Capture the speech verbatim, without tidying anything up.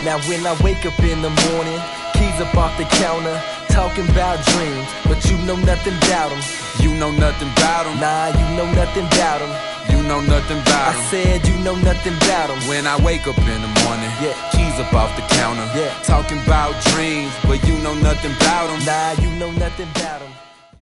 Now when I wake up in the morning, keys up off the counter, talking about dreams, but you know nothing about them. You know nothing about them. Nah, you know nothing about them. You know nothing about them. I said you know nothing about them. When I wake up in the morning, yeah, keys up off the counter, yeah, talking about dreams, but you know nothing about them. Nah, you know nothing about them.